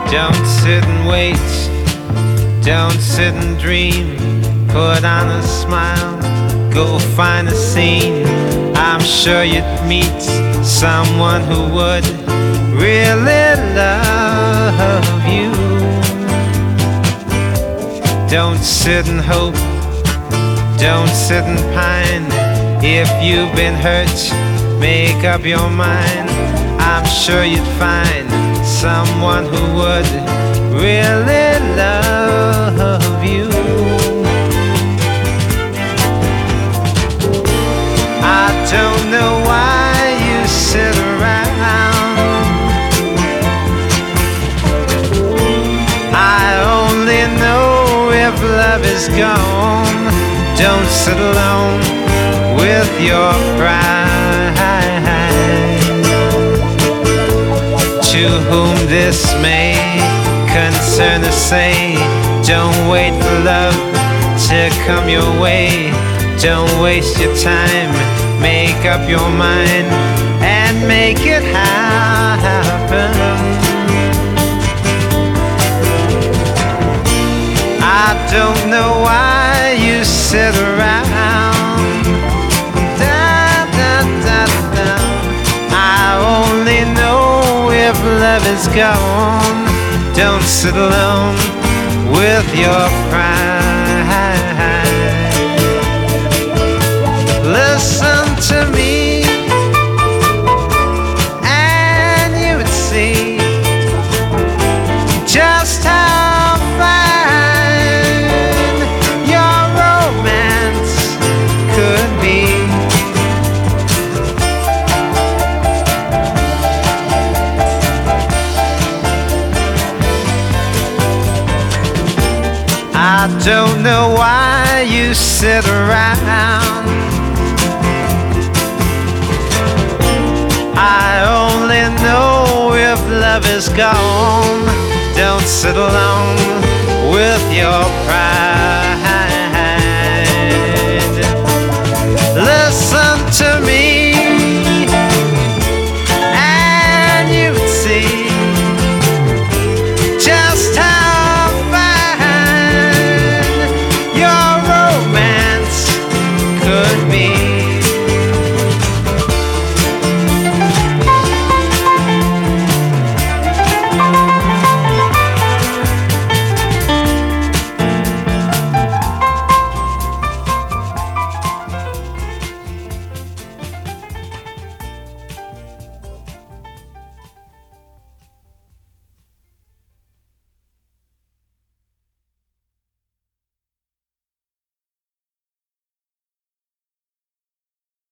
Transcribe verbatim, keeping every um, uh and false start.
Don't sit and wait, don't sit and dream. Put on a smile, go find a scene. I'm sure you'd meet someone who would really love you. Don't sit and hope, don't sit and pine. If you've been hurt, make up your mind. I'm sure you'd find someone who would really love you. I don't know why you sit around. I only know if love is gone. Don't sit alone with your pride. To whom this may concern to say, don't wait for love to come your way. Don't waste your time, make up your mind and make it happen. I don't know why you sit around. Da, da, da, da. I only know if love is gone. Don't sit alone with your pride. Listen to me and you would see just how fine your romance could be. I don't know why you sit around. I only know if love is gone. Don't sit alone with your pride.